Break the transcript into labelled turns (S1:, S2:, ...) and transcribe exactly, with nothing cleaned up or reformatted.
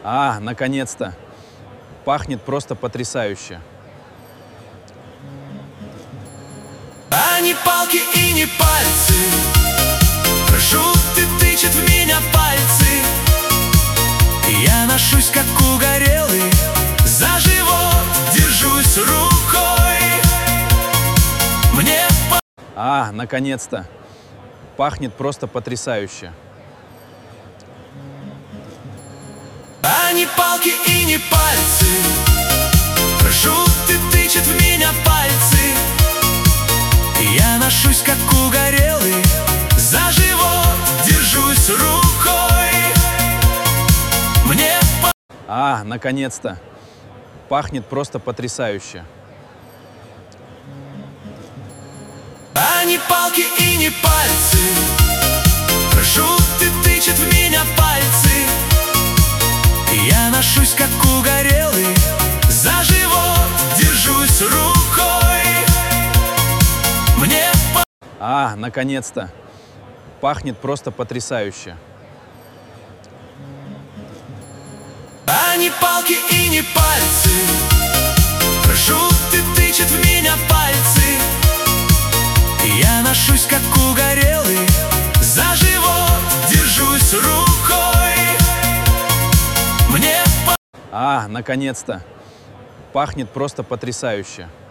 S1: А, наконец-то! Пахнет просто потрясающе.
S2: А не палки и не пальцы, прошу, ты тычет в меня пальцы. Я ношусь, как угорелый, за живот держусь рукой. Мне по...
S1: А, наконец-то! Пахнет просто потрясающе.
S2: А не палки и не пальцы, прошу, ты тычет в меня пальцы. Я ношусь, как угорелый, за живот держусь рукой. Мне по...
S1: А, наконец-то! Пахнет просто потрясающе.
S2: А не палки и не пальцы, прошу, ты тычет в меня пальцы. Я ношусь, как угорелый, за живот держусь рукой. Мне по...
S1: А, наконец-то! Пахнет просто потрясающе.
S2: А не палки и не пальцы, прошу, ты тычет в меня пальцы. Я ношусь, как угорелый, за живот держусь рукой. Мне по...
S1: А, наконец-то! Пахнет просто потрясающе.